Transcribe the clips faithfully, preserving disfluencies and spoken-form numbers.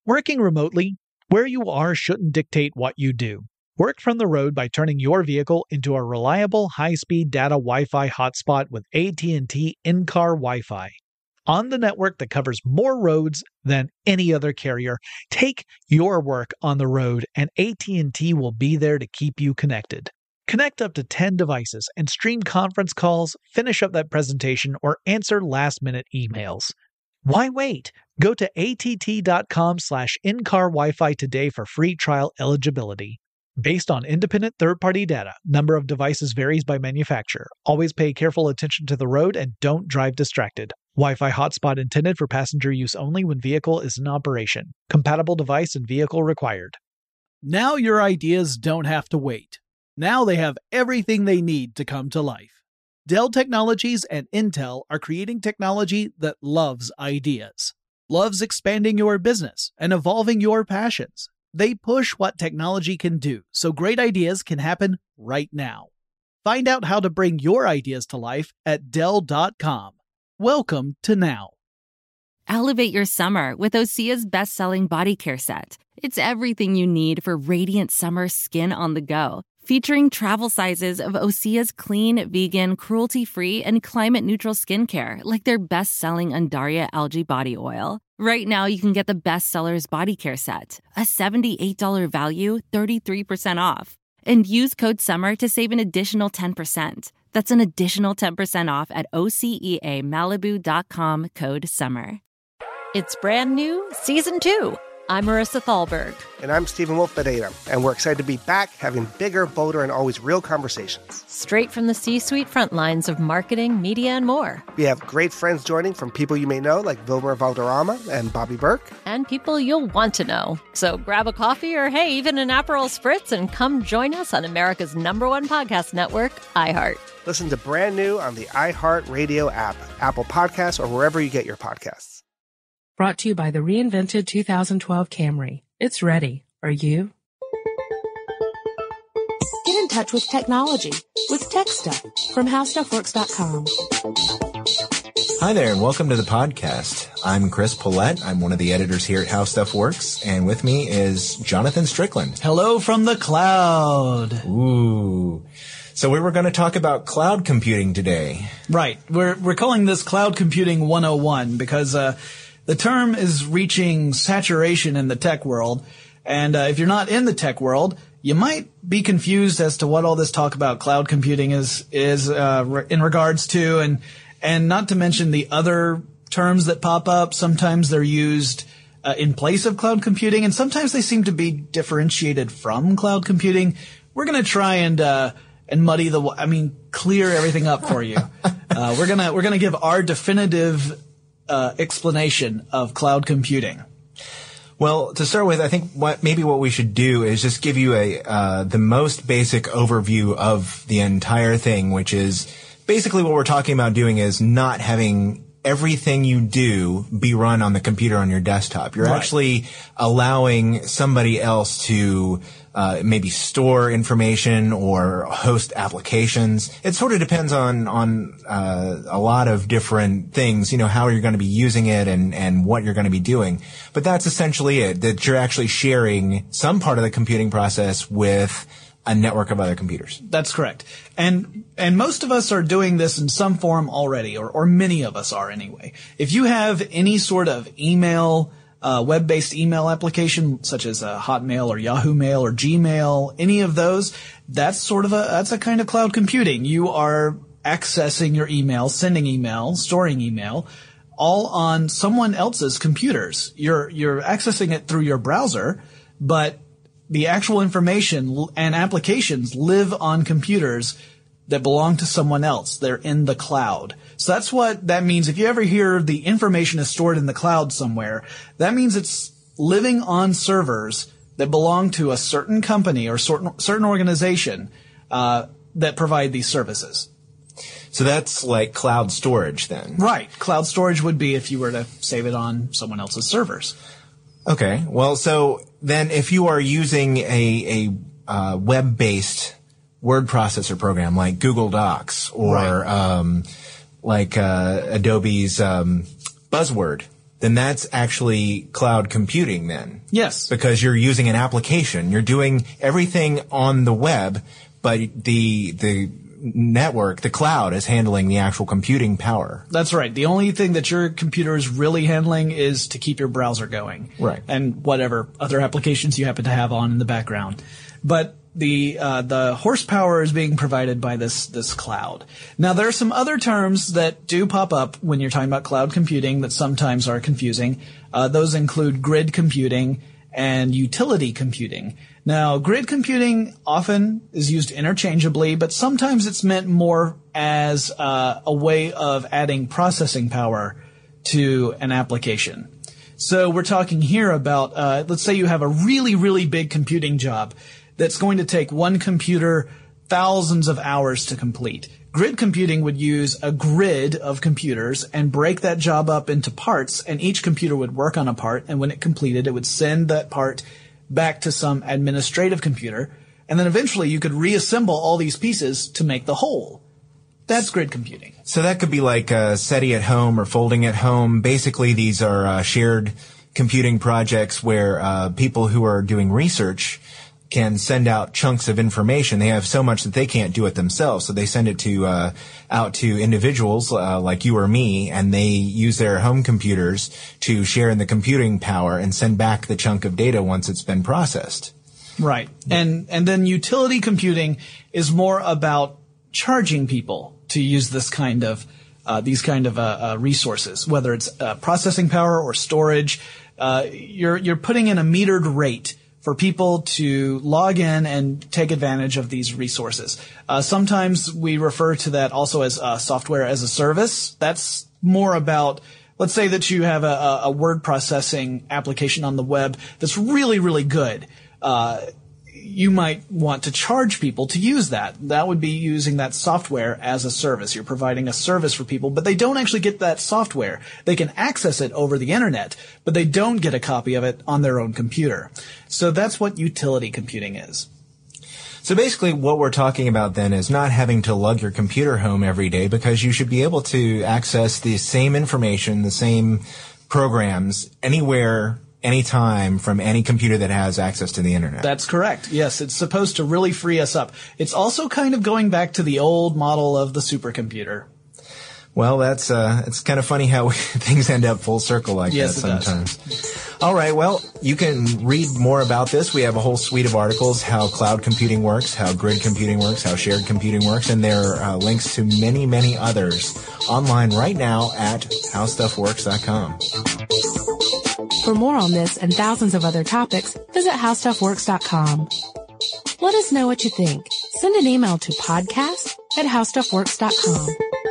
Working remotely, where you are shouldn't dictate what you do. Work from the road by turning your vehicle into a reliable high-speed data Wi-Fi hotspot with A T and T in-car Wi-Fi. On the network that covers more roads than any other carrier, take your work on the road and A T and T will be there to keep you connected. Connect up to ten devices and stream conference calls, finish up that presentation, or answer last-minute emails. Why wait? Go to att.com slash in-car Wi-Fi today for free trial eligibility. Based on independent third-party data, number of devices varies by manufacturer. Always pay careful attention to the road and don't drive distracted. Wi-Fi hotspot intended for passenger use only when vehicle is in operation. Compatible device and vehicle required. Now your ideas don't have to wait. Now they have everything they need to come to life. Dell Technologies and Intel are creating technology that loves ideas, loves expanding your business and evolving your passions. They push what technology can do so great ideas can happen right now. Find out how to bring your ideas to life at Dell dot com. Welcome to Now. Elevate your summer with Osea's best-selling body care set. It's everything you need for radiant summer skin on the go. Featuring travel sizes of Osea's clean, vegan, cruelty-free, and climate-neutral skincare, like their best-selling Undaria Algae Body Oil. Right now, you can get the Bestsellers Body Care Set, a seventy-eight dollars value, thirty-three percent off. And use code SUMMER to save an additional ten percent. That's an additional ten percent off at O S E A Malibu dot com, code SUMMER. It's brand new, Season two. I'm Marissa Thalberg. And I'm Stephen Wolf Pereira. And we're excited to be back having bigger, bolder, and always real conversations. Straight from the C-suite front lines of marketing, media, and more. We have great friends joining from people you may know, like Wilmer Valderrama and Bobby Burke. And people you'll want to know. So grab a coffee or, hey, even an Aperol Spritz and come join us on America's number one podcast network, iHeart. Listen to Brand New on the iHeartRadio app, Apple Podcasts, or wherever you get your podcasts. Brought to you by the reinvented two thousand twelve Camry. It's ready. Are you? Get in touch with technology with Tech Stuff from how stuff works dot com. Hi there, and welcome to the podcast. I'm Chris Pollette. I'm one of the editors here at How Stuff Works, and with me is Jonathan Strickland. Hello from the cloud. Ooh. So we were going to talk about cloud computing today. Right. We're we're calling this Cloud Computing one oh one because uh the term is reaching saturation in the tech world, and uh, if you're not in the tech world, you might be confused as to what all this talk about cloud computing is is uh, re- in regards to, and and not to mention the other terms that pop up. Sometimes they're used uh, in place of cloud computing, and sometimes they seem to be differentiated from cloud computing. We're going to try and uh, and muddy the, I mean, clear everything up for you. uh, we're gonna we're gonna give our definitive Uh, explanation of cloud computing. Well, to start with, I think what maybe what we should do is just give you a uh, the most basic overview of the entire thing, which is basically what we're talking about doing is not having everything you do be run on the computer on your desktop. You're right. actually allowing somebody else to uh, maybe store information or host applications. It sort of depends on on uh, a lot of different things, you know, how you're going to be using it and, and what you're going to be doing. But that's essentially it, that you're actually sharing some part of the computing process with a network of other computers. That's correct. And and most of us are doing this in some form already, or, or many of us are anyway. If you have any sort of email, uh, web-based email application, such as a Hotmail or Yahoo Mail or Gmail, any of those, that's sort of a, that's a kind of cloud computing. You are accessing your email, sending email, storing email, all on someone else's computers. You're, you're accessing it through your browser, but the actual information and applications live on computers that belong to someone else. They're in the cloud. So that's what that means. If you ever hear the information is stored in the cloud somewhere, that means it's living on servers that belong to a certain company or certain, certain organization uh, that provide these services. So that's like cloud storage then? Right. Cloud storage would be if you were to save it on someone else's servers. Okay. Well, so then if you are using a, a uh, web-based word processor program like Google Docs or right. um, like uh, Adobe's um, Buzzword, then that's actually cloud computing then. Yes. Because you're using an application. You're doing everything on the web, but the the network, the cloud, is handling the actual computing power. That's right. The only thing that your computer is really handling is to keep your browser going. Right. And whatever other applications you happen to have on in the background. But the uh, the horsepower is being provided by this this cloud. Now, there are some other terms that do pop up when you're talking about cloud computing that sometimes are confusing. Uh, those include grid computing and utility computing. Now, grid computing often is used interchangeably, but sometimes it's meant more as uh, a way of adding processing power to an application. So we're talking here about, uh, let's say you have a really, really big computing job that's going to take one computer thousands of hours to complete. Grid computing would use a grid of computers and break that job up into parts, and each computer would work on a part, and when it completed, it would send that part back to some administrative computer, and then eventually you could reassemble all these pieces to make the whole. That's grid computing. So that could be like uh, SETI at home or folding at home. Basically, these are uh, shared computing projects where uh, people who are doing research can send out chunks of information. They have so much that they can't do it themselves, so they send it to uh, out to individuals uh, like you or me, and they use their home computers to share in the computing power and send back the chunk of data once it's been processed. Right. And and then utility computing is more about charging people to use this kind of uh, these kind of uh, uh, resources, whether it's uh, processing power or storage. Uh, you're you're putting in a metered rate for people to log in and take advantage of these resources. Uh, sometimes we refer to that also as uh, software as a service. That's more about, let's say that you have a, a word processing application on the web that's really, really good. Uh, you might want to charge people to use that. That would be using that software as a service. You're providing a service for people, but they don't actually get that software. They can access it over the internet, but they don't get a copy of it on their own computer. So that's what utility computing is. So basically what we're talking about then is not having to lug your computer home every day, because you should be able to access the same information, the same programs anywhere, anytime, from any computer that has access to the internet. That's correct. Yes, it's supposed to really free us up. It's also kind of going back to the old model of the supercomputer. Well, that's uh, it's kind of funny how things end up full circle like yes, that sometimes. It does. All right, well, you can read more about this. We have a whole suite of articles, how cloud computing works, how grid computing works, how shared computing works, and there are uh, links to many, many others online right now at how stuff works dot com. For more on this and thousands of other topics, visit how stuff works dot com. Let us know what you think. Send an email to podcast at how stuff works dot com.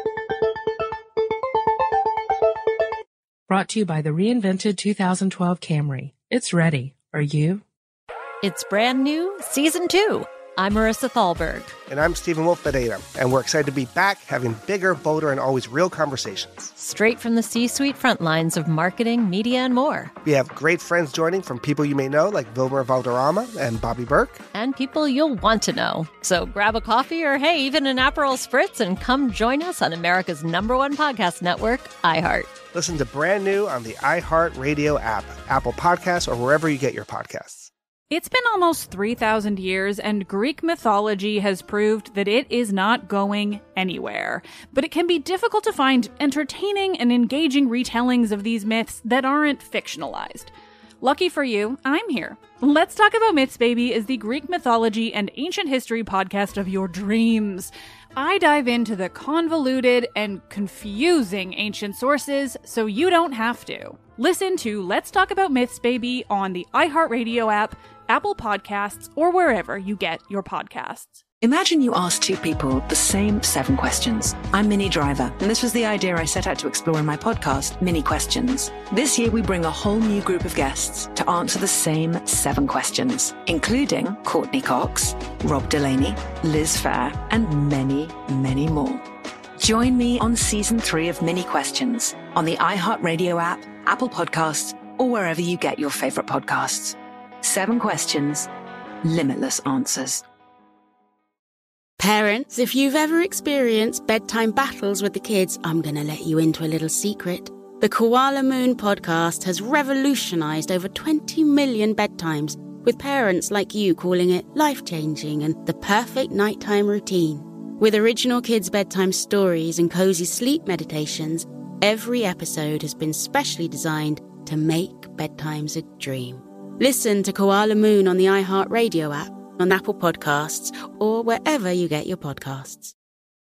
Brought to you by the reinvented two thousand twelve Camry. It's ready. Are you? It's brand new, season two. I'm Marissa Thalberg. And I'm Stephen Wolf Pereira, and we're excited to be back having bigger, bolder, and always real conversations. Straight from the C-suite front lines of marketing, media, and more. We have great friends joining from people you may know, like Wilmer Valderrama and Bobby Burke. And people you'll want to know. So grab a coffee or, hey, even an Aperol Spritz and come join us on America's number one podcast network, iHeart. Listen to Brand New on the iHeart Radio app, Apple Podcasts, or wherever you get your podcasts. It's been almost three thousand years, and Greek mythology has proved that it is not going anywhere. But it can be difficult to find entertaining and engaging retellings of these myths that aren't fictionalized. Lucky for you, I'm here. Let's Talk About Myths, Baby is the Greek mythology and ancient history podcast of your dreams. I dive into the convoluted and confusing ancient sources so you don't have to. Listen to Let's Talk About Myths, Baby on the iHeartRadio app, Apple Podcasts, or wherever you get your podcasts. Imagine you ask two people the same seven questions. I'm Minnie Driver, and this was the idea I set out to explore in my podcast, Minnie Questions. This year, we bring a whole new group of guests to answer the same seven questions, including Courtney Cox, Rob Delaney, Liz Fair, and many, many more. Join me on season three of Minnie Questions on the iHeartRadio app, Apple Podcasts, or wherever you get your favorite podcasts. Seven questions, limitless answers. Parents, if you've ever experienced bedtime battles with the kids, I'm going to let you into a little secret. The Koala Moon podcast has revolutionized over twenty million bedtimes, with parents like you calling it life-changing and the perfect nighttime routine. With original kids' bedtime stories and cozy sleep meditations, every episode has been specially designed to make bedtimes a dream. Listen to Koala Moon on the iHeartRadio app, on Apple Podcasts, or wherever you get your podcasts.